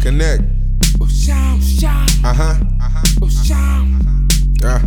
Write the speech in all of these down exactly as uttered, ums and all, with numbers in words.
Connect. Uh-huh. Uh.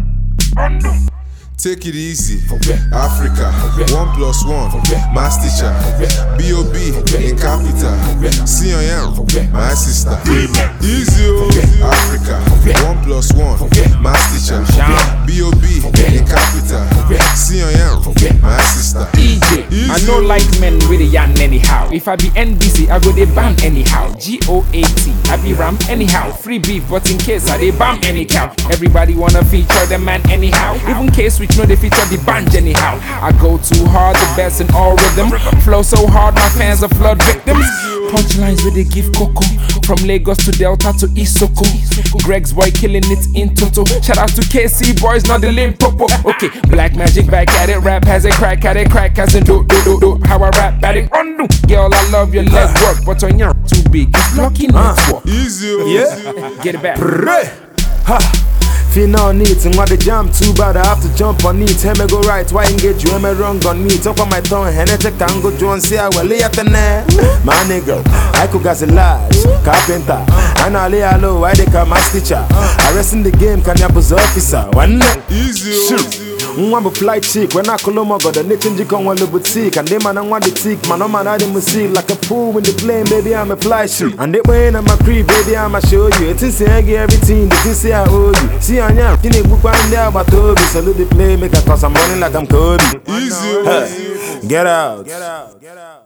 Take it easy, Africa, one plus one, mass teacher, B O B in capital, C on M, my sister. Easy, Africa, one plus one, mass teacher, B O B in capital, C on M, my sister. E J, I know like men with a yarn anyhow. If I be N B C, I go they bam anyhow. G O A T, I be ram anyhow. Free beef, but in case I they bam anyhow. Everybody wanna feature the man anyhow. Even case we know they feature the band anyhow. I go too hard, the best in all rhythm. Flow so hard, my fans are flood victims. Punchlines where they give cocoa. From Lagos to Delta to Isoko. Greg's boy killing it in Toto. Shout out to K C boys, not the Limpopo. Okay, Black Magic back at it. Rap has a crack at it. Crack has a do do do do. How I rap at it. Undo. Girl, I love your leg work, but on your too big. It's lucky network. Easy, yeah. Get it back. Ha. Final needs and what the jam too bad I have to jump on it. Hey me go right, why engage you? Hey me wrong on me. Talk on my tongue, and take tango John see I will lay at the net. My nigga, I could gas a large carpenter. And I lay low, why they call my teacher. I rest in the game, can you buzz officer? One easy, shoot. One be fly chick when I call my god, the knitting you come one little boutique. And they man I want the tick, man, no man I didn't see like a pool in the plane, baby, I'm a fly shoot. And they way in my crib, baby, I'ma show you. It's in say I get everything, they think say I owe you. See on ya, you need to find out about Toby. Salute the play, make a cause I'm running like I'm Kobe. easy, Hey, get out, get out, get out.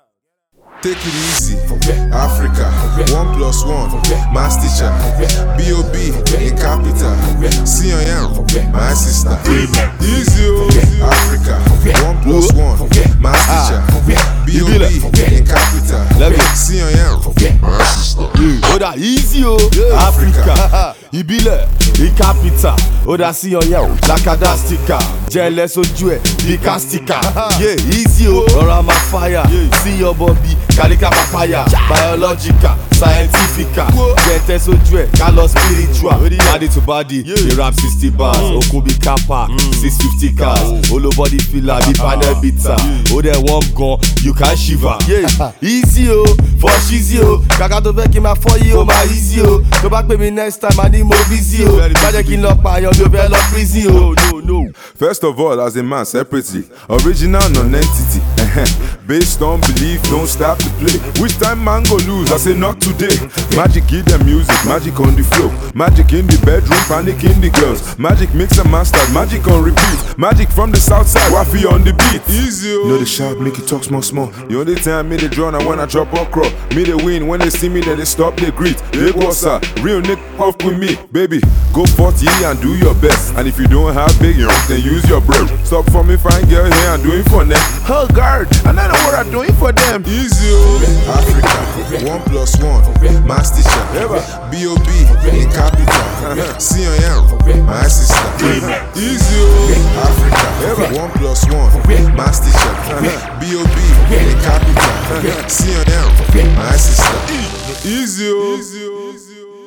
Take it easy, Africa, one plus one, mass teacher, B O B in capital, C on M, my sister. Easy, Africa, one plus one, mass teacher, B O B in capital, C on M, my sister. Oda easy o, Africa, Ibile, in capital, Oda see on you, Lakadastica, jealous ojú ẹ, Dicastica, yeah, easy o, Ora my fire, see your Bobby, Kalika papaya, biological, scientifica, Gentes ojú ẹ, Carlos spiritual, body to body, they rap sixty bars, Okubi Kappa, six fifty cars, Olo body filler, the panel bitter, Ode one gun, you can shiver, yeah, easy o, for easy o, Kaka to fẹ́ kí ma fọ́ yí o, ma easy o, tó bá pè mí next time, I need more busy o, bàjẹ́ kí n lọ pààyàn, mi ò fẹ́ lọ prison o, no, no. First of all, as a man, separately, original non-entity, based on belief, don't stop the play. Which time man go lose? I say not today. Magic give them music, magic on the flow, magic in the bedroom, panic in the girls, magic mix and master, magic on repeat, magic from the south side, waffy on the beat. Easy, you know the shout, make it talk small small. The only time me they draw, now when I drop or crop, me they win. When they see me, then they stop, they greet. They what's up? Real Nick off with me, baby. Go forty and do your best. And if you don't have big, you know, then use your breath. Stop for me, fine girl here and doing for them. Oh guard, and I know what I'm doing for them. Easy, Africa, one plus one, mass teacher, B O B in capital, C on M, my sister. Easy, Africa, one plus one, mass teacher, B O B in capital, C on M, my sister. Easy, easy.